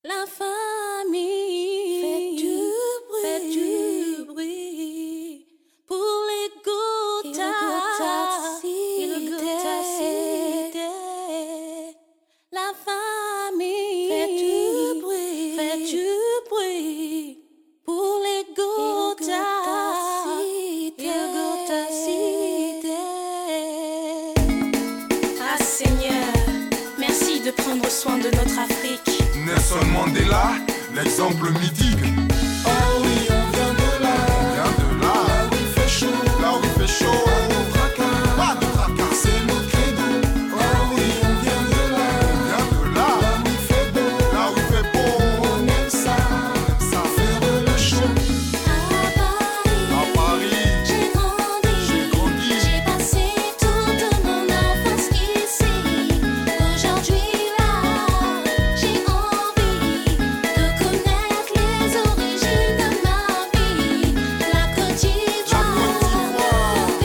La famille fait du bruit pour les Gothas. Il Gotha Cité. La famille fait du bruit pour les Gothas. Il Gotha Cité. Ah Seigneur, merci de prendre soin de notre Afrique. Nelson Mandela, l'exemple mythique. Oh oui, on vient de là. On vient de là. Là où il fait chaud. Là où il fait chaud. Pas de tracas. C'est notre credo. Oh oui, on vient de là. On vient de là. Là où il fait beau. Là où il fait beau. On aime ça. Faire le show. À Paris, j'ai grandi, j'ai passé toute mon enfance ici. Aujourd'hui là, j'ai envie de connaître les origines de ma vie. La Côte d'Ivoire, mon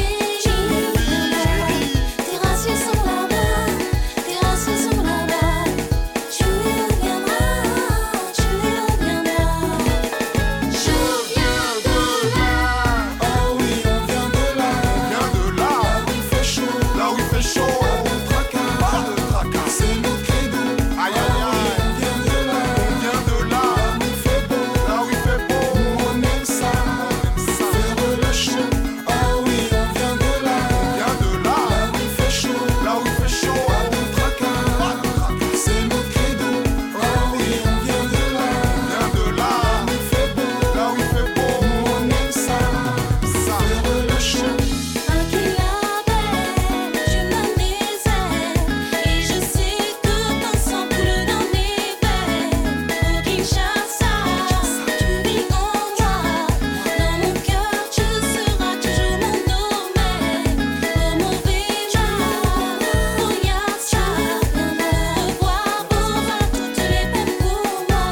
pays. Tes racines sont là-bas, tes racines sont là-bas. Tu y reviendras, tu y reviendras. Je viens de là. Oh oui, on vient de là. On vient de là. Là où il fait chaud. Là où il fait chaud. Pas de tracas. C'est notre credo. Aïe aïe aïe. On vient de là. On vient de là. Là où il fait beau. Là où il fait beau. On aime ça. Faire le show. Oh oui, on vient de là. On vient de là. Là où il fait chaud. Là où il fait chaud. Pas de tracas. C'est notre credo. Oh oui, on vient de là. On vient de là. Là où il fait beau. Là où il fait beau. On aime ça. Faire le show. Un qui l'appelle, je m'amusais. Et je sais que ton sang coule dans mes veines. Au Kinshasa, tu vis en moi. Dans mon cœur, tu seras toujours mon domaine. Au mauvais jour, au Yassa, revoir aura toutes les peines pour moi.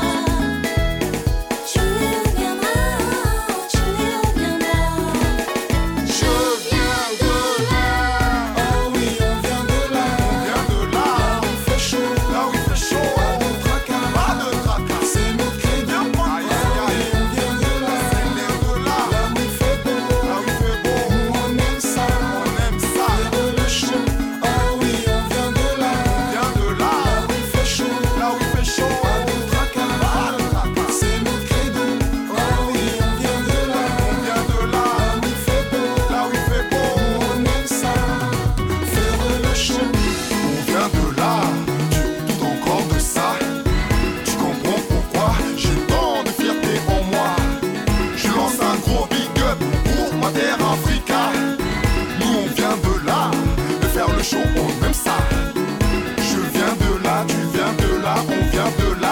Tu y reviendras, tu y reviendras. Je viens de là. Oh oui, on vient de là. On vient de là. Là où il fait chaud. Là où il fait chaud. Pas de tracas. Pas de tracas. C'est notre credo. Aïe aïe aïe. On vient de là. C'est l'air de là. Là où il fait beau. Là où il fait beau. On aime ça. On aime ça. Faire le show. Oh oui, on vient de là. On vient de là. Là où il fait chaud. Là où il fait chaud. Pas de tracas. Pas de tracas. C'est notre credo. Oh oui, on vient de là. On vient de là. Là où il fait beau. Là où il fait beau. On aime ça. Faire le show. On vient de là. Tu doutes encore de ça. Tu comprends pourquoi j'ai tant de fierté en moi. Je lance un gros big up pour ma terre Africa. Nous on vient de là. De faire le show, on aime ça. Je viens de là, tu viens de là, on vient de là.